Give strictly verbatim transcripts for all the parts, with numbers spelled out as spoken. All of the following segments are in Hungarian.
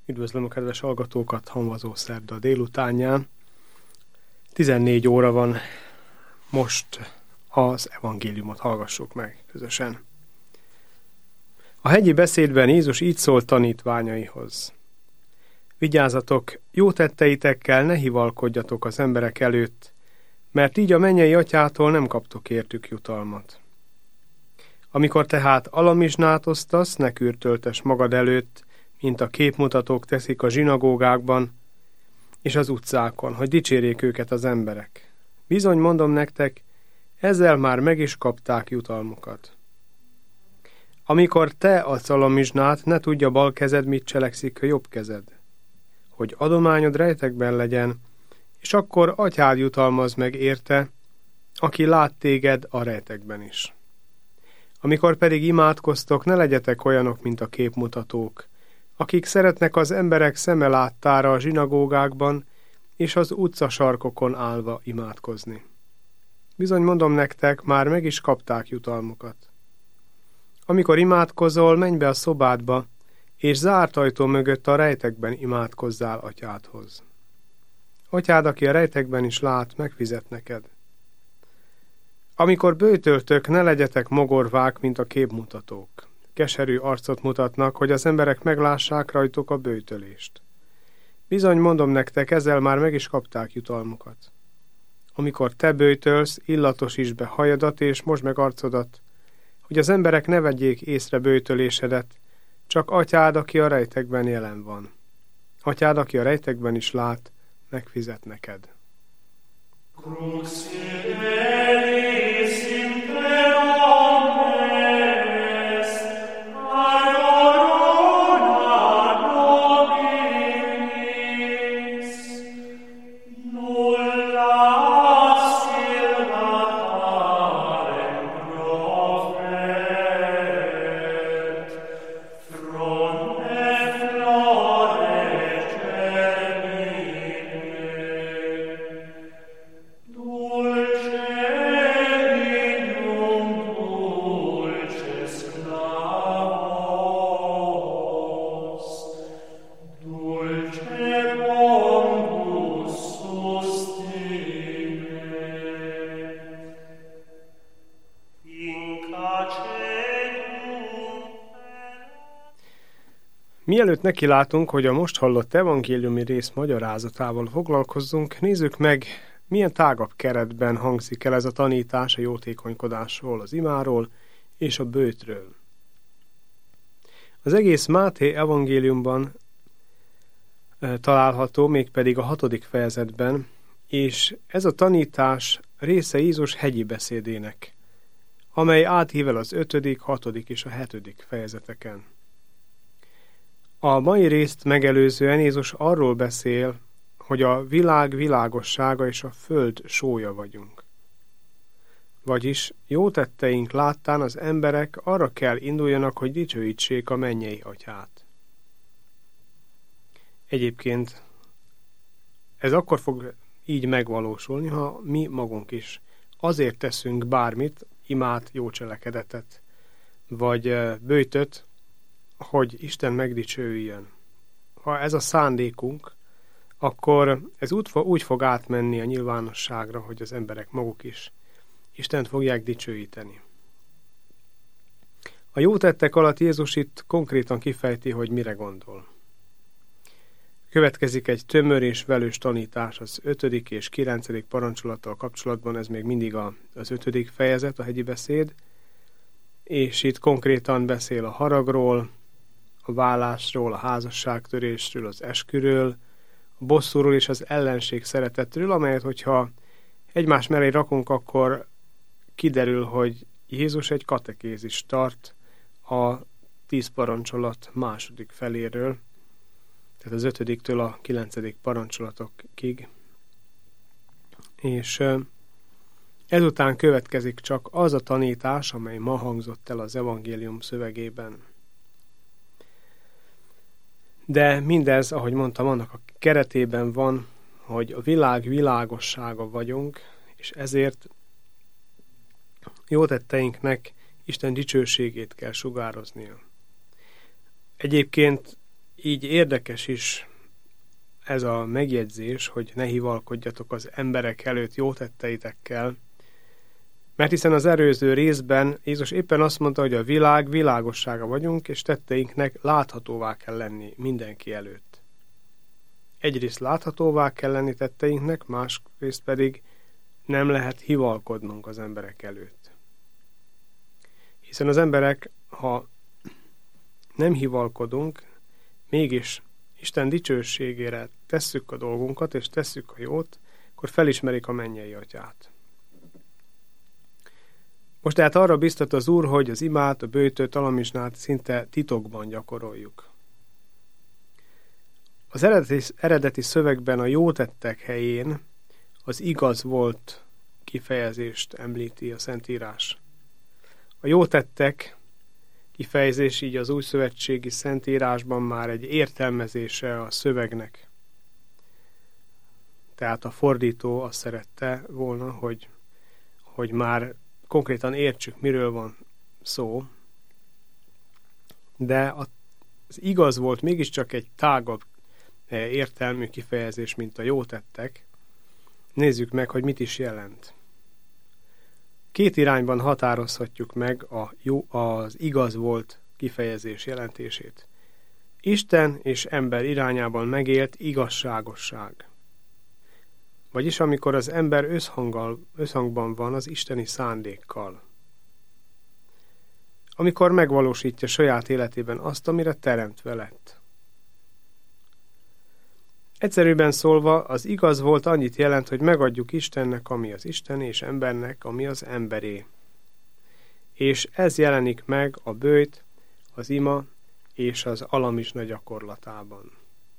Üdvözlöm a kedves hallgatókat hamvazó szerda délutánján. tizennégy óra van, most az evangéliumot hallgassuk meg közösen. A hegyi beszédben Jézus így szólt tanítványaihoz. Vigyázzatok, jó tetteitekkel ne hivalkodjatok az emberek előtt, mert így a mennyei atyától nem kaptok értük jutalmat. Amikor tehát alamizsnát osztasz, ne kürtöltes magad előtt, mint a képmutatók teszik a zsinagógákban és az utcákon, hogy dicsérjék őket az emberek. Bizony mondom nektek, ezzel már meg is kapták jutalmukat. Amikor te adsz alamizsnát, ne tudja bal kezed, mit cselekszik a jobb kezed, hogy adományod rejtekben legyen, és akkor atyád jutalmaz meg érte, aki lát téged a rejtekben is. Amikor pedig imádkoztok, ne legyetek olyanok, mint a képmutatók, akik szeretnek az emberek szeme láttára a zsinagógákban és az utcasarkokon állva imádkozni. Bizony mondom nektek, már meg is kapták jutalmukat. Amikor imádkozol, menj be a szobádba, és zárt ajtó mögött a rejtekben imádkozzál atyádhoz. Atyád, aki a rejtekben is lát, megfizet neked. Amikor böjtöltök, ne legyetek mogorvák, mint a képmutatók. Keserű arcot mutatnak, hogy az emberek meglássák rajtuk a böjtölést. Bizony mondom nektek, ezzel már meg is kapták jutalmukat. Amikor te böjtölsz, illatosítsd be hajadat és mosd meg arcodat, hogy az emberek ne vegyék észre böjtölésedet, csak atyád, aki a rejtekben jelen van. Atyád, aki a rejtekben is lát, megfizet neked. Mielőtt nekilátunk, hogy a most hallott evangéliumi rész magyarázatával foglalkozzunk, nézzük meg, milyen tágabb keretben hangzik el ez a tanítás a jótékonykodásról, az imáról és a böjtről. Az egész Máté evangéliumban e, található, mégpedig a hatodik fejezetben, és ez a tanítás része Jézus hegyi beszédének, amely átível az ötödik, hatodik és a hetedik fejezeteken. A mai részt megelőzően Jézus arról beszél, hogy a világ világossága és a föld sója vagyunk. Vagyis jó tetteink láttán az emberek arra kell induljanak, hogy dicsőítsék a mennyei atyát. Egyébként ez akkor fog így megvalósulni, ha mi magunk is azért teszünk bármit, imát, jó cselekedetet, vagy böjtöt, hogy Isten megdicsőüljön. Ha ez a szándékunk, akkor ez úgy fog átmenni a nyilvánosságra, hogy az emberek maguk is Istent fogják dicsőíteni. A jó tettek alatt Jézus itt konkrétan kifejti, hogy mire gondol. Következik egy tömör és velős tanítás az ötödik és kilencedik parancsolattal kapcsolatban, ez még mindig a, az ötödik fejezet, a hegyi beszéd, és itt konkrétan beszél a haragról, a vállásról, a házasságtörésről, az esküről, a bosszúról és az ellenség szeretetről, amelyet, hogyha egymás mellé rakunk, akkor kiderül, hogy Jézus egy katekézist tart a tíz parancsolat második feléről, tehát az ötödiktől a kilencedik parancsolatokig. És ezután következik csak az a tanítás, amely ma hangzott el az evangélium szövegében. De mindez, ahogy mondtam, annak a keretében van, hogy a világ világossága vagyunk, és ezért jó tetteinknek Isten dicsőségét kell sugároznia. Egyébként Így érdekes is ez a megjegyzés, hogy ne hivalkodjatok az emberek előtt jó tetteitekkel, mert hiszen az előző részben Jézus éppen azt mondta, hogy a világ világossága vagyunk, és tetteinknek láthatóvá kell lenni mindenki előtt. Egyrészt láthatóvá kell lenni tetteinknek, másrészt pedig nem lehet hivalkodnunk az emberek előtt. Hiszen az emberek, ha nem hivalkodunk, mégis Isten dicsőségére tesszük a dolgunkat, és tesszük a jót, akkor felismerik a mennyei Atyát. Most tehát arra biztat az Úr, hogy az imát, a böjtöt, alamizsnát szinte titokban gyakoroljuk. Az eredeti, eredeti szövegben a jó tettek helyén az igaz volt kifejezést említi a Szentírás. A jó tettek kifejezés így az újszövetségi Szentírásban már egy értelmezése a szövegnek. Tehát a fordító azt szerette volna, hogy, hogy már konkrétan értsük, miről van szó, de az igaz volt mégiscsak egy tágabb értelmű kifejezés, mint a jó tettek. Nézzük meg, hogy mit is jelent. Két irányban határozhatjuk meg a jó, az igaz volt kifejezés jelentését. Isten és ember irányában megélt igazságosság. Vagyis amikor az ember összhanggal, összhangban van az isteni szándékkal. Amikor megvalósítja saját életében azt, amire teremtve lett. Egyszerűbben szólva, az igaz volt annyit jelent, hogy megadjuk Istennek, ami az Isten, és embernek, ami az emberé. És ez jelenik meg a böjt, az ima és az alamizsna gyakorlatában.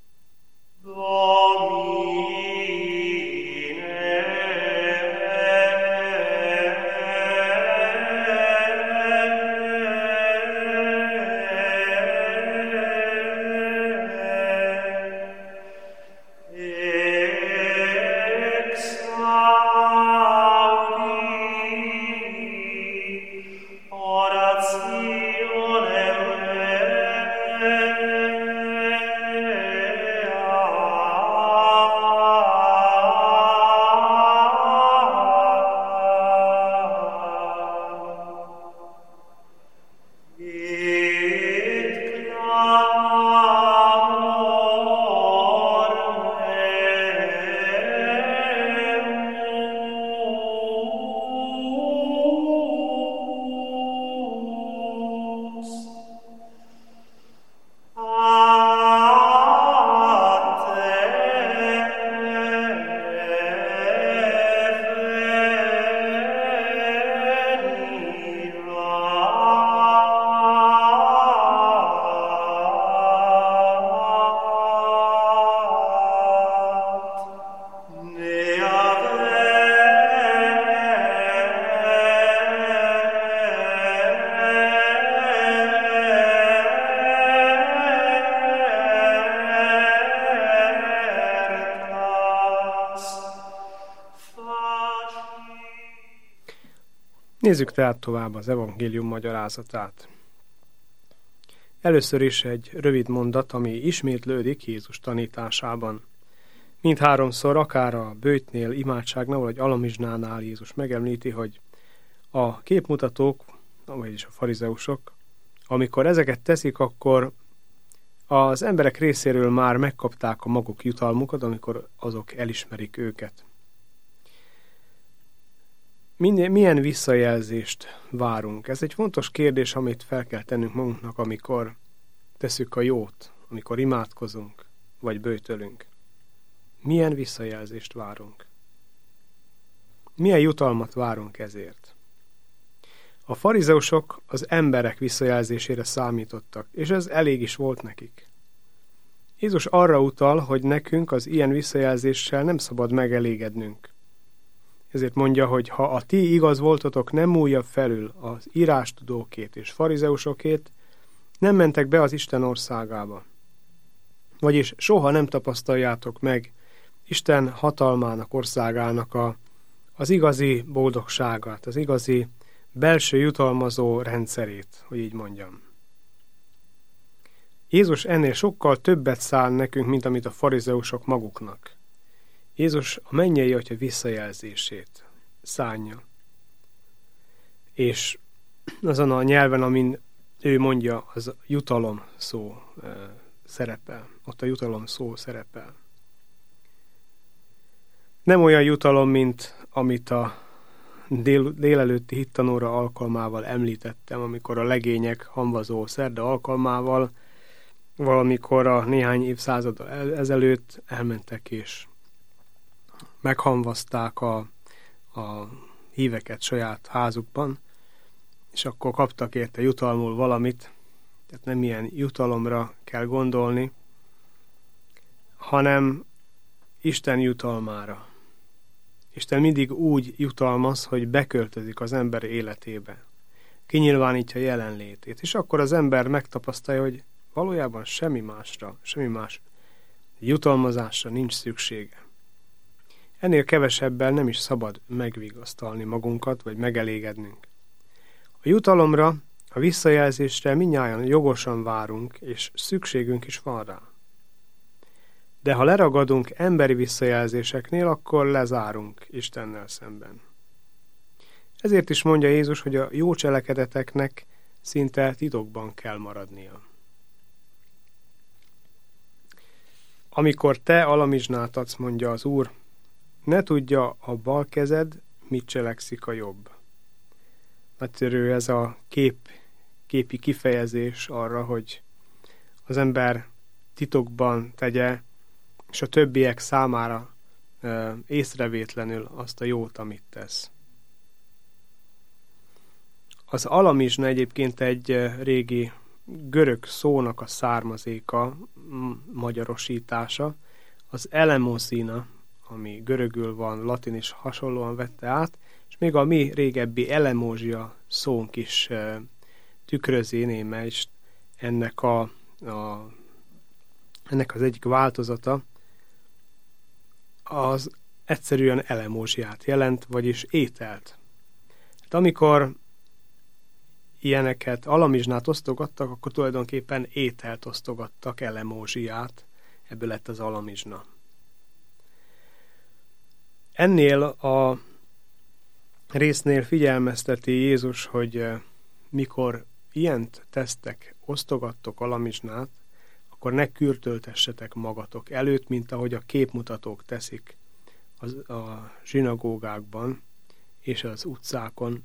Nézzük tehát tovább az evangélium magyarázatát. Először is egy rövid mondat, ami ismétlődik Jézus tanításában. Mindháromszor, akár a böjtnél, imádságnál, vagy alamizsnánál Jézus megemlíti, hogy a képmutatók, vagyis a farizeusok, amikor ezeket teszik, akkor az emberek részéről már megkapták a maguk jutalmukat, amikor azok elismerik őket. Milyen visszajelzést várunk? Ez egy fontos kérdés, amit fel kell tennünk magunknak, amikor tesszük a jót, amikor imádkozunk, vagy böjtölünk. Milyen visszajelzést várunk? Milyen jutalmat várunk ezért? A farizeusok az emberek visszajelzésére számítottak, és ez elég is volt nekik. Jézus arra utal, hogy nekünk az ilyen visszajelzéssel nem szabad megelégednünk. Ezért mondja, hogy ha a ti igaz voltatok nem újabb felül az írástudókét és farizeusokét, nem mentek be az Isten országába. Vagyis soha nem tapasztaljátok meg Isten hatalmának, országának a, az igazi boldogságát, az igazi belső jutalmazó rendszerét, hogy így mondjam. Jézus ennél sokkal többet szán nekünk, mint amit a farizeusok maguknak. Jézus a mennyei Atya visszajelzését szánja. És azon a nyelven, amin ő mondja, az jutalom szó e, szerepel. Ott a jutalom szó szerepel. Nem olyan jutalom, mint amit a dél, délelőtti hittanóra alkalmával említettem, amikor a legények hamvazó szerda alkalmával valamikor a néhány évszázad ezelőtt elmentek és meghamvazták a, a híveket saját házukban, és akkor kaptak érte jutalmul valamit, tehát nem ilyen jutalomra kell gondolni, hanem Isten jutalmára. Isten mindig úgy jutalmaz, hogy beköltözik az ember életébe. Kinyilvánítja jelenlétét, és akkor az ember megtapasztalja, hogy valójában semmi másra, semmi más jutalmazásra nincs szüksége. Ennél kevesebbel nem is szabad megvigasztalni magunkat, vagy megelégednünk. A jutalomra, a visszajelzésre mindnyájan jogosan várunk, és szükségünk is van rá. De ha leragadunk emberi visszajelzéseknél, akkor lezárunk Istennel szemben. Ezért is mondja Jézus, hogy a jó cselekedeteknek szinte titokban kell maradnia. Amikor te alamizsnát adsz, mondja az Úr, ne tudja a bal kezed, mit cselekszik a jobb. Nagyszerű ez a kép, képi kifejezés arra, hogy az ember titokban tegye, és a többiek számára e, észrevétlenül azt a jót, amit tesz. Az alamizsna egyébként egy régi görög szónak a származéka, magyarosítása, az elemoszina, ami görögül van, latin is hasonlóan vette át, és még a mi régebbi elemózsia szónk is e, tükrözi néme is ennek, a, a, ennek az egyik változata, az egyszerűen elemózsiát jelent, vagyis ételt. Hát amikor ilyeneket, alamizsnát osztogattak, akkor tulajdonképpen ételt osztogattak, elemózsiát, ebből lett az alamizsna. Ennél a résznél figyelmezteti Jézus, hogy mikor ilyent tesztek, osztogattok alamizsnát, akkor ne kürtöltessetek magatok előtt, mint ahogy a képmutatók teszik az, a zsinagógákban és az utcákon.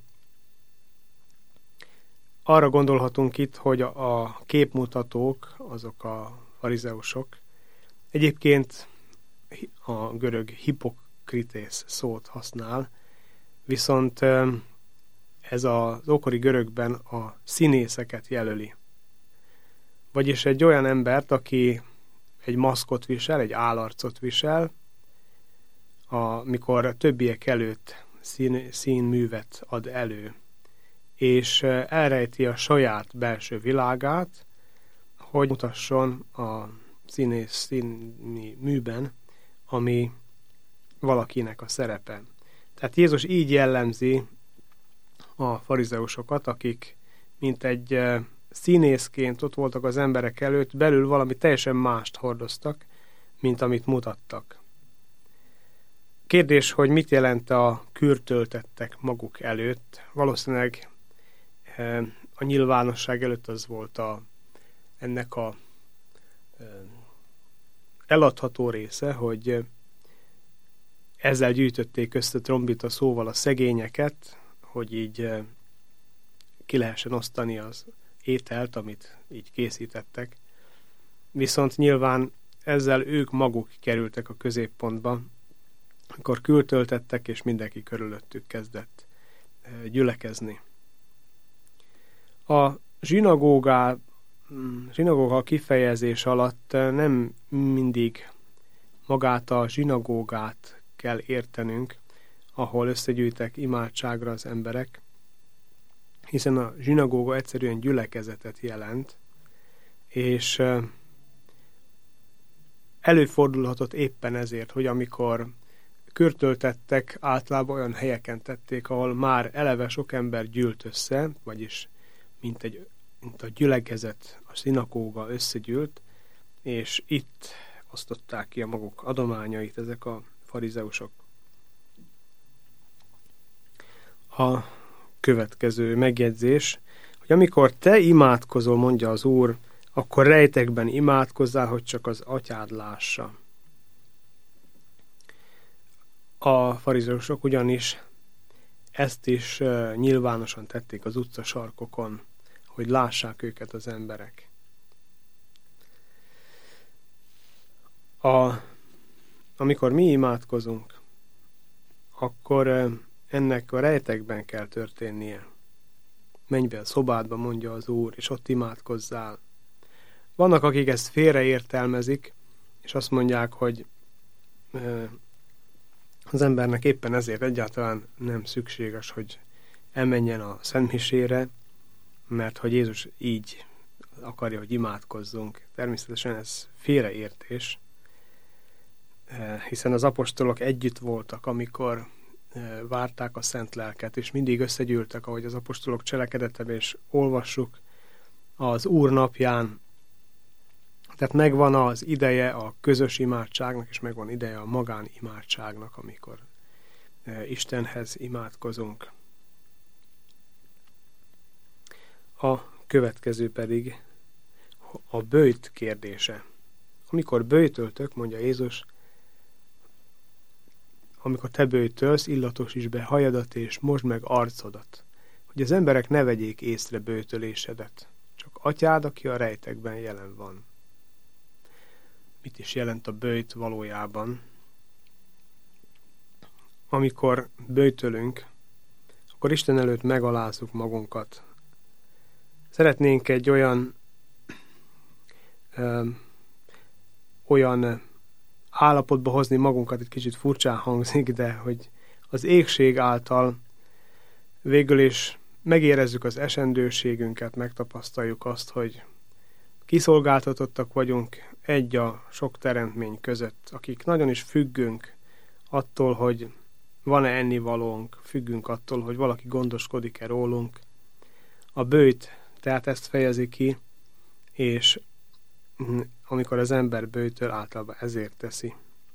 Arra gondolhatunk itt, hogy a, a képmutatók, azok a farizeusok, egyébként a görög hipokritész szót használ, viszont ez az ókori görögben a színészeket jelöli. Vagyis egy olyan embert, aki egy maszkot visel, egy állarcot visel, amikor a többiek előtt szín, színművet ad elő, és elrejti a saját belső világát, hogy mutasson a színész színi műben, ami valakinek a szerepe. Tehát Jézus így jellemzi a farizeusokat, akik mint egy színészként ott voltak az emberek előtt, belül valami teljesen mást hordoztak, mint amit mutattak. Kérdés, hogy mit jelent a kürtöltettek maguk előtt? Valószínűleg a nyilvánosság előtt az volt a, ennek a eladható része, hogy ezzel gyűjtötték össze trombita szóval a szegényeket, hogy így ki lehessen osztani az ételt, amit így készítettek. Viszont nyilván ezzel ők maguk kerültek a középpontba, amikor kürtöltettek, és mindenki körülöttük kezdett gyülekezni. A zsinagógá, zsinagóga kifejezés alatt nem mindig magát a zsinagógát kell értenünk, ahol összegyűjtek imádságra az emberek, hiszen a zsinagóga egyszerűen gyülekezetet jelent, és előfordulhatott éppen ezért, hogy amikor kürtöltettek, általában olyan helyeken tették, ahol már eleve sok ember gyűlt össze, vagyis mint egy mint a gyülekezet, a szinagóga összegyűlt, és itt osztották ki a maguk adományait ezek a farizeusok. A következő megjegyzés, hogy amikor te imádkozol, mondja az Úr, akkor rejtekben imádkozzál, hogy csak az atyád lássa. A farizeusok ugyanis ezt is uh, nyilvánosan tették az utcasarkokon, hogy lássák őket az emberek. A, amikor mi imádkozunk, akkor uh, ennek a rejtekben kell történnie. Menj be a szobádba, mondja az Úr, és ott imádkozzál. Vannak, akik ezt félreértelmezik, és azt mondják, hogy uh, az embernek éppen ezért egyáltalán nem szükséges, hogy elmenjen a szentmisére, mert hogy Jézus így akarja, hogy imádkozzunk. Természetesen ez félreértés, hiszen az apostolok együtt voltak, amikor várták a szent lelket, és mindig összegyűltek, ahogy az apostolok cselekedetében, és olvassuk az Úr napján. Tehát megvan az ideje a közös imádságnak, és megvan ideje a magán imádságnak, amikor Istenhez imádkozunk. A következő pedig a böjt kérdése. Amikor böjtöltök, mondja Jézus, amikor te böjtölsz, illatosítsd be hajadat és mosd meg arcodat, hogy az emberek ne vegyék észre böjtölésedet, csak atyád, aki a rejtekben jelen van. Mit is jelent a böjt valójában? Amikor böjtölünk, akkor Isten előtt megalázzuk magunkat. Szeretnénk egy olyan ö, olyan állapotba hozni magunkat, egy kicsit furcsán hangzik, de hogy az égség által végül is megérezzük az esendőségünket, megtapasztaljuk azt, hogy kiszolgáltatottak vagyunk egy a sok teremtmény között, akik nagyon is függünk attól, hogy van-e ennivalónk, függünk attól, hogy valaki gondoskodik-e rólunk. A böjt tehát ezt fejezi ki, és amikor az ember böjtöl, általában ezért teszi.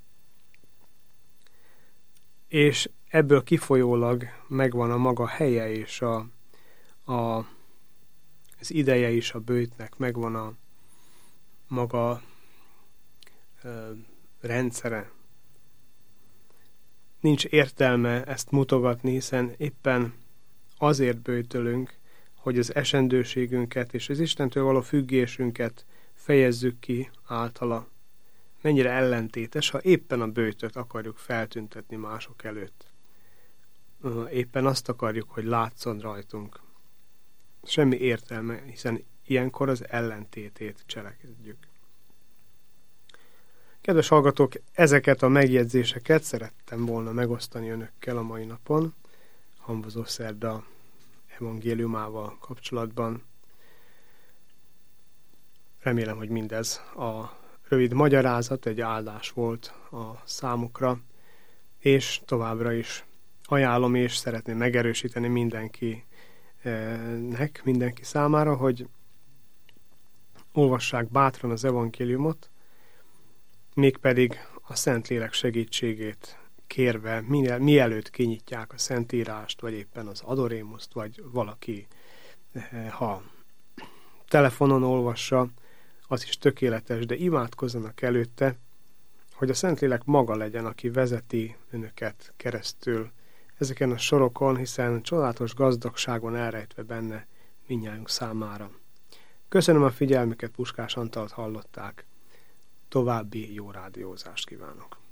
És ebből kifolyólag megvan a maga helye, és a, a, az ideje is a böjtnek, megvan a maga ö, rendszere. Nincs értelme ezt mutogatni, hiszen éppen azért böjtölünk, hogy az esendőségünket és az Istentől való függésünket fejezzük ki általa. Mennyire ellentétes, ha éppen a böjtöt akarjuk feltüntetni mások előtt. Éppen azt akarjuk, hogy látszon rajtunk. Semmi értelme, hiszen ilyenkor az ellentétét cselekedjük. Kedves hallgatók, ezeket a megjegyzéseket szerettem volna megosztani önökkel a mai napon, Hamvazó Szerda evangéliumával kapcsolatban. Remélem, hogy mindez a rövid magyarázat egy áldás volt a számukra, és továbbra is ajánlom, és szeretném megerősíteni mindenkinek, mindenki számára, hogy olvassák bátran az evangéliumot, mégpedig a Szentlélek segítségét kérve, mielőtt kinyitják a Szentírást, vagy éppen az adorémuszt, vagy valaki, ha telefonon olvassa, az is tökéletes, de imádkozzanak előtte, hogy a Szentlélek maga legyen, aki vezeti önöket keresztül ezeken a sorokon, hiszen csodálatos gazdagságon elrejtve benne mindnyájunk számára. Köszönöm a figyelmüket, Puskás Antalt hallották. További jó rádiózást kívánok!